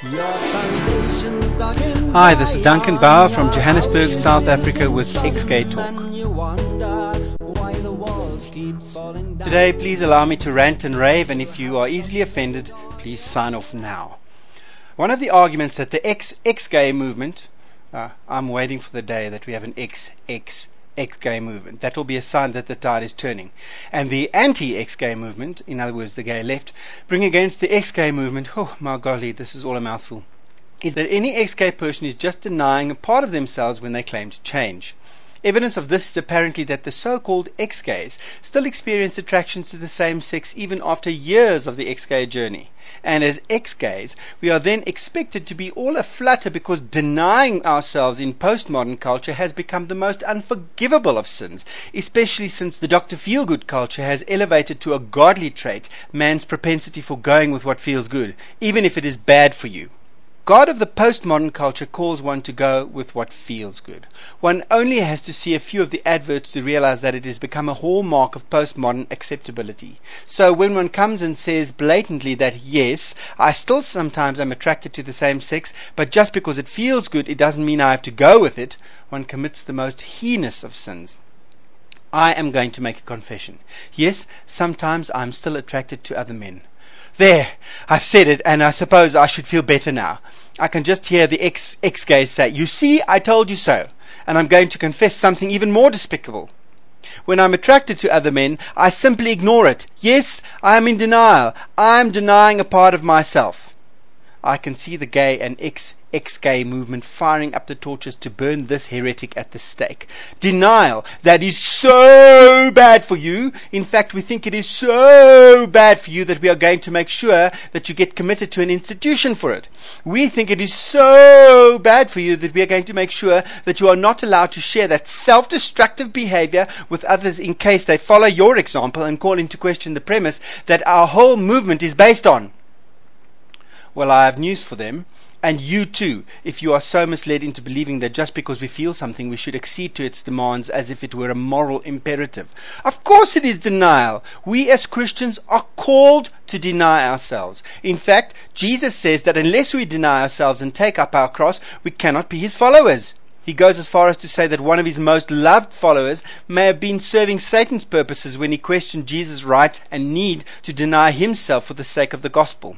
Hi, this is Duncan Bauer from Johannesburg, South Africa with Ex-Gay Talk. Today, please allow me to rant and rave, and if you are easily offended, please sign off now. One of the arguments that the ex-gay movement, I'm waiting for the day that we have an ex-gay movement. That will be a sign that the tide is turning. And the anti-ex-gay movement, in other words the gay left, bring against the ex-gay movement, oh my golly, this is all a mouthful, is that any ex-gay person is just denying a part of themselves when they claim to change. Evidence of this is apparently that the so-called ex-gays still experience attractions to the same sex even after years of the ex-gay journey. And as ex-gays, we are then expected to be all aflutter because denying ourselves in postmodern culture has become the most unforgivable of sins, especially since the Dr. Feelgood culture has elevated to a godly trait man's propensity for going with what feels good, even if it is bad for you. God of the postmodern culture calls one to go with what feels good. One only has to see a few of the adverts to realize that it has become a hallmark of postmodern acceptability. So when one comes and says blatantly that yes, I still sometimes am attracted to the same sex, but just because it feels good, it doesn't mean I have to go with it, one commits the most heinous of sins. I am going to make a confession. Yes, sometimes I'm still attracted to other men. There, I've said it, and I suppose I should feel better now. I can just hear the ex-gays say, "You see, I told you so." And I'm going to confess something even more despicable. When I'm attracted to other men, I simply ignore it. Yes, I am in denial. I am denying a part of myself. I can see the gay and ex-gay movement firing up the torches to burn this heretic at the stake. Denial, that is so bad for you. In fact, we think it is so bad for you that we are going to make sure that you get committed to an institution for it. We think it is so bad for you that we are going to make sure that you are not allowed to share that self-destructive behavior with others in case they follow your example and call into question the premise that our whole movement is based on. Well, I have news for them, and you too, if you are so misled into believing that just because we feel something we should accede to its demands as if it were a moral imperative. Of course it is denial. We as Christians are called to deny ourselves. In fact, Jesus says that unless we deny ourselves and take up our cross, we cannot be his followers. He goes as far as to say that one of his most loved followers may have been serving Satan's purposes when he questioned Jesus' right and need to deny himself for the sake of the gospel.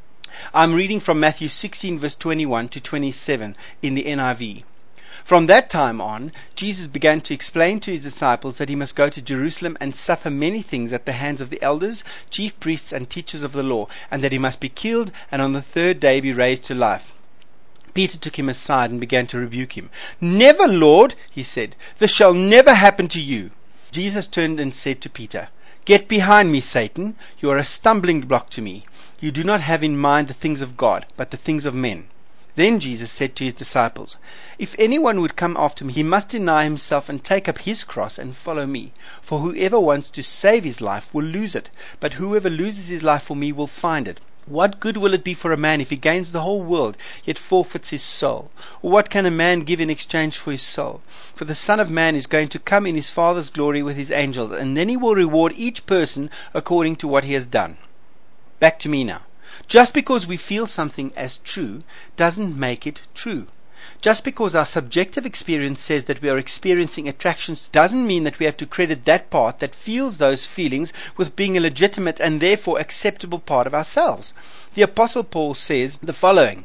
I'm reading from Matthew 16 verse 21 to 27 in the NIV. From that time on, Jesus began to explain to his disciples that he must go to Jerusalem and suffer many things at the hands of the elders, chief priests and teachers of the law, and that he must be killed and on the third day be raised to life. Peter took him aside and began to rebuke him. "Never, Lord," he said, "this shall never happen to you." Jesus turned and said to Peter, "Get behind me, Satan. You are a stumbling block to me. You do not have in mind the things of God, but the things of men." Then Jesus said to his disciples, "If anyone would come after me, he must deny himself and take up his cross and follow me. For whoever wants to save his life will lose it, but whoever loses his life for me will find it. What good will it be for a man if he gains the whole world, yet forfeits his soul? Or what can a man give in exchange for his soul? For the Son of Man is going to come in his Father's glory with his angels, and then he will reward each person according to what he has done." Back to me now. Just because we feel something as true doesn't make it true. Just because our subjective experience says that we are experiencing attractions doesn't mean that we have to credit that part that feels those feelings with being a legitimate and therefore acceptable part of ourselves. The Apostle Paul says the following,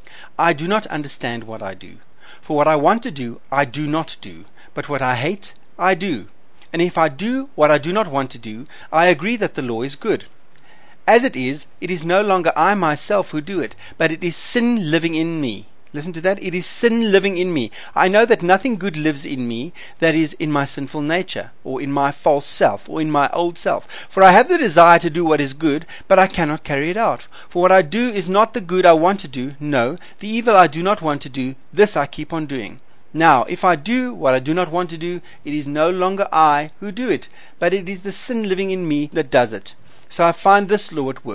"I do not understand what I do. For what I want to do, I do not do. But what I hate, I do. And if I do what I do not want to do, I agree that the law is good. As it is no longer I myself who do it, but it is sin living in me." Listen to that. It is sin living in me. I know that nothing good lives in me, that is, in my sinful nature, or in my false self, or in my old self. For I have the desire to do what is good, but I cannot carry it out. For what I do is not the good I want to do, no, the evil I do not want to do, this I keep on doing. Now, if I do what I do not want to do, it is no longer I who do it, but it is the sin living in me that does it. So I find this law at work.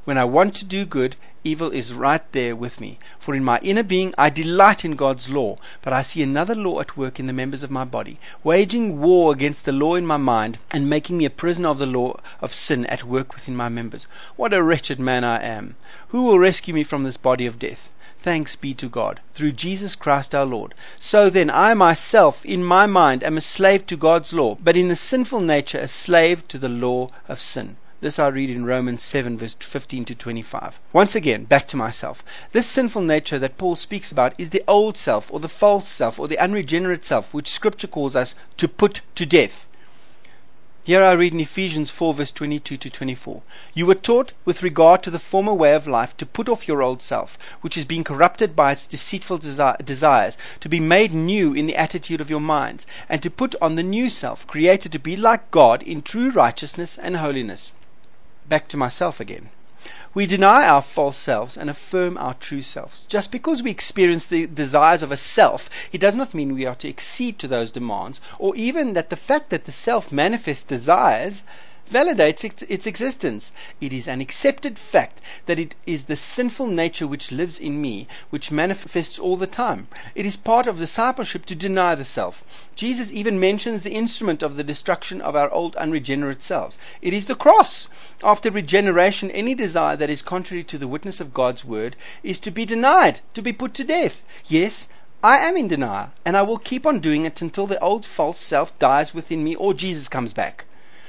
When I want to do good, evil is right there with me. For in my inner being I delight in God's law, but I see another law at work in the members of my body, waging war against the law in my mind, and making me a prisoner of the law of sin at work within my members. What a wretched man I am! Who will rescue me from this body of death? Thanks be to God, through Jesus Christ our Lord. So then, I myself, in my mind, am a slave to God's law, but in the sinful nature a slave to the law of sin. This I read in Romans 7, verse 15 to 25. Once again, back to myself. This sinful nature that Paul speaks about is the old self, or the false self, or the unregenerate self, which Scripture calls us to put to death. Here I read in Ephesians 4, verse 22 to 24. You were taught with regard to the former way of life to put off your old self, which is being corrupted by its deceitful desires, to be made new in the attitude of your minds, and to put on the new self, created to be like God in true righteousness and holiness. Back to myself again. We deny our false selves and affirm our true selves. Just because we experience the desires of a self, it does not mean we are to accede to those demands, or even that the fact that the self manifests desires validates its existence. It is an accepted fact that it is the sinful nature which lives in me, which manifests all the time. It is part of discipleship to deny the self. Jesus even mentions the instrument of the destruction of our old unregenerate selves. It is the cross. After regeneration, any desire that is contrary to the witness of God's word is to be denied, to be put to death. Yes, I am in denial, and I will keep on doing it until the old false self dies within me or Jesus comes back.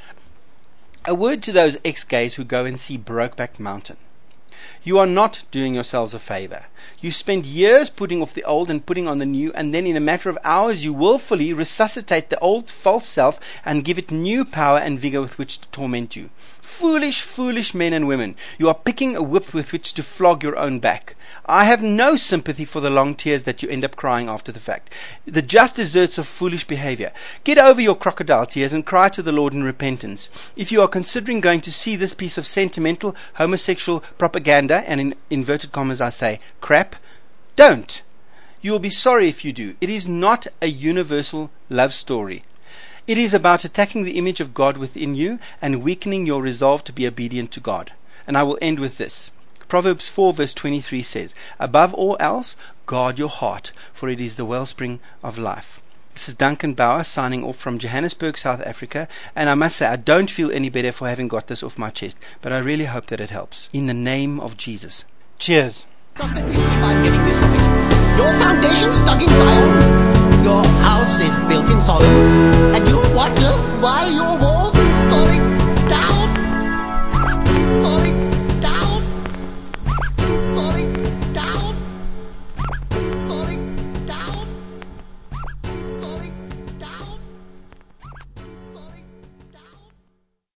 A word to those ex-gays who go and see Brokeback Mountain. You are not doing yourselves a favor. You spend years putting off the old and putting on the new, and then in a matter of hours you willfully resuscitate the old false self and give it new power and vigor with which to torment you. Foolish, foolish men and women, you are picking a whip with which to flog your own back. I have no sympathy for the long tears that you end up crying after the fact. The just deserts of foolish behavior. Get over your crocodile tears and cry to the Lord in repentance. If you are considering going to see this piece of sentimental, homosexual propaganda, and in inverted commas I say, crap, don't. You will be sorry if you do. It is not a universal love story. It is about attacking the image of God within you and weakening your resolve to be obedient to God. And I will end with this. Proverbs 4 verse 23 says, above all else, guard your heart, for it is the wellspring of life. This is Duncan Bauer signing off from Johannesburg, South Africa, and I must say I don't feel any better for having got this off my chest, but I really hope that it helps. In the name of Jesus. Cheers. Just let me see if I'm getting this right. Your foundation's dug in Zion, your house is built in Sodom, and you wonder why your walls